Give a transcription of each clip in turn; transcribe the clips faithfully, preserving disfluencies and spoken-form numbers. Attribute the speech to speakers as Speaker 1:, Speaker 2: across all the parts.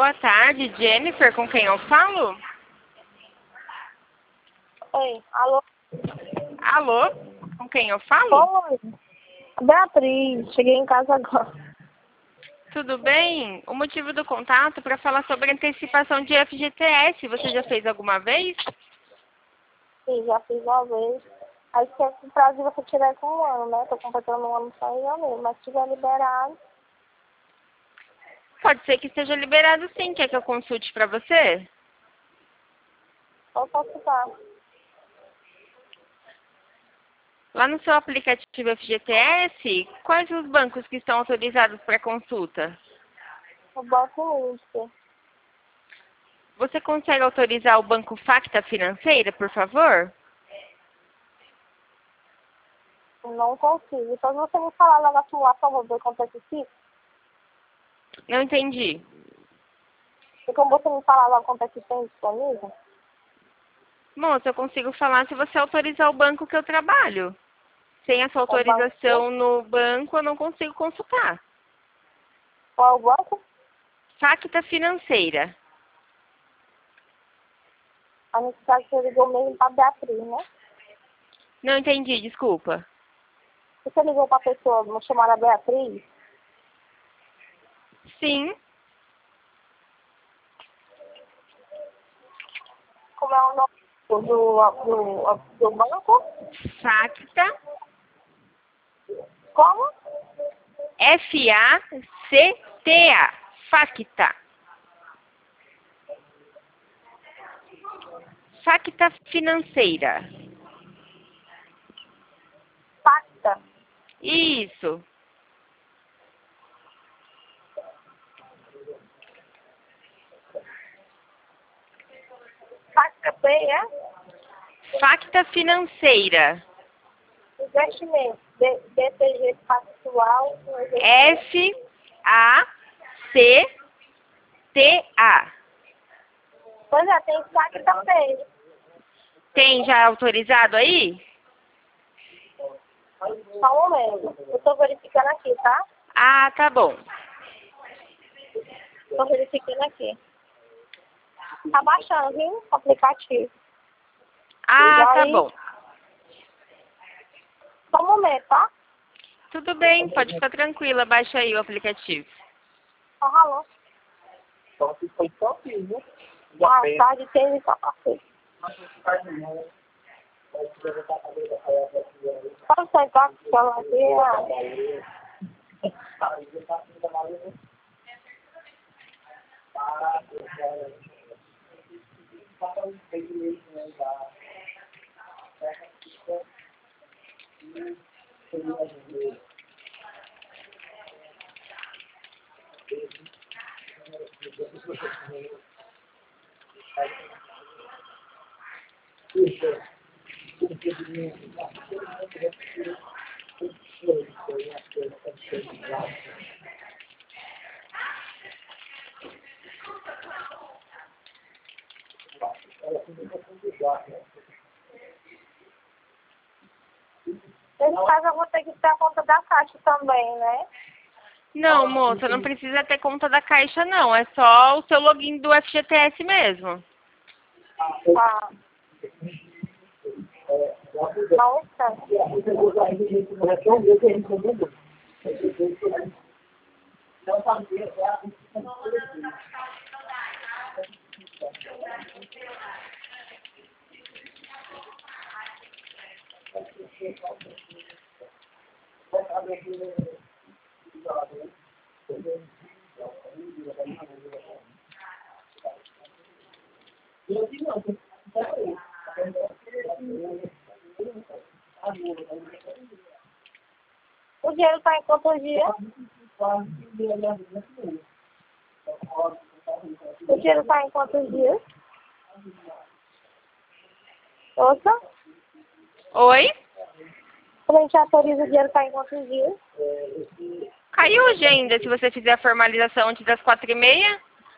Speaker 1: Boa tarde, Jennifer, com quem eu falo?
Speaker 2: Oi, alô?
Speaker 1: Alô, com quem eu falo?
Speaker 2: Oi, Beatriz, cheguei em casa agora.
Speaker 1: Tudo bem? O motivo do contato é para falar sobre antecipação de F G T S. Você já fez alguma vez?
Speaker 2: Sim, já fiz uma vez. Aí que o prazo de você tirar com um ano, né? Tô completando um ano só em janeiro, mas se tiver liberado,
Speaker 1: Pode ser que esteja liberado sim. Quer que eu consulte para você?
Speaker 2: eu posso dar.
Speaker 1: Lá no seu aplicativo F G T S, quais os bancos que estão autorizados para consulta?
Speaker 2: O banco Inter.
Speaker 1: Você consegue autorizar o Banco Facta Financeira, por favor?
Speaker 2: Não consigo. Só se você me falar logo a sua, por favor, ver quanto é que fica.
Speaker 1: Não entendi.
Speaker 2: E como você me falar logo quanto é que tem disponível?
Speaker 1: Moça, eu consigo falar se você autorizar o banco que eu trabalho. Sem a sua
Speaker 2: Qual banco?
Speaker 1: autorização no banco, eu não consigo consultar.
Speaker 2: Qual o banco?
Speaker 1: Facta Financeira.
Speaker 2: A necessidade que você ligou mesmo pra Beatriz, né?
Speaker 1: Não entendi, desculpa.
Speaker 2: Você ligou pra pessoa chamada Beatriz?
Speaker 1: Sim,
Speaker 2: Como é o nome do, do, do banco?
Speaker 1: Facta,
Speaker 2: Como?
Speaker 1: F A C T A. Facta. Facta Financeira.
Speaker 2: Pacta.
Speaker 1: Isso.
Speaker 2: Pacta P, é?
Speaker 1: Facta Financeira.
Speaker 2: Investimento. B T G Pactual.
Speaker 1: F A C T A.
Speaker 2: Pois é, tem Pacta P.
Speaker 1: Tem já autorizado aí?
Speaker 2: Só um momento. Eu tô verificando aqui, tá?
Speaker 1: Ah, tá bom.
Speaker 2: Tô verificando aqui. Tá baixando, viu? O aplicativo.
Speaker 1: Ah,
Speaker 2: E
Speaker 1: tá
Speaker 2: aí,
Speaker 1: bom.
Speaker 2: só um momento, tá?
Speaker 1: Tudo bem, pode ficar tranquila, baixa aí o aplicativo.
Speaker 2: Só ralou.
Speaker 3: Só que foi só aqui, né?
Speaker 2: Ah, tarde teve só passei. Pode sentar com o celular aqui. Nesse caso, eu vou ter que ter a conta da Caixa também, né?
Speaker 1: Não, moça, não precisa ter conta da Caixa, não. É só o seu login do F G T S mesmo.
Speaker 2: Tá. Nossa. O dinheiro tá em quantos dias? O dinheiro tá em quantos dias? Ouça?
Speaker 1: Oi?
Speaker 2: Quando a gente autoriza o dinheiro tá em quantos dias?
Speaker 1: Caiu hoje ainda, se você fizer a formalização antes das quatro e meia?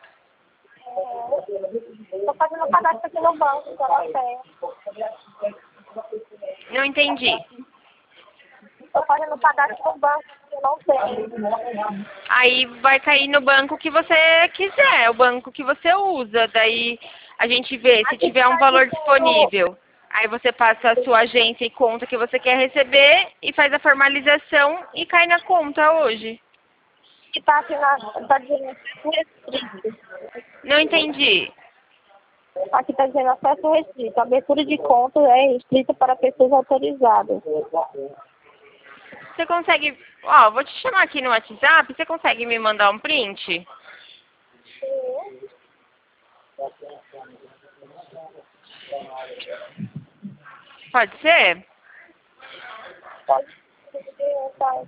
Speaker 2: Tô fazendo cadastro aqui no banco, que ela tem.
Speaker 1: Não entendi.
Speaker 2: Tô fazendo cadastro no banco. Eu não tenho.
Speaker 1: Aí vai cair no banco que você quiser, o banco que você usa. Daí a gente vê se tiver um valor disponível. Aí você passa a sua agência e conta que você quer receber e faz a formalização e cai na conta hoje.
Speaker 2: Que tá aqui na. Tá dizendo acesso restrito.
Speaker 1: Não entendi.
Speaker 2: Aqui tá dizendo acesso restrito. Abertura de conta é restrita para pessoas autorizadas.
Speaker 1: Você consegue... Ó, vou te chamar aqui no WhatsApp, você consegue me mandar um print? Pode ser?
Speaker 2: Pode ser, tá.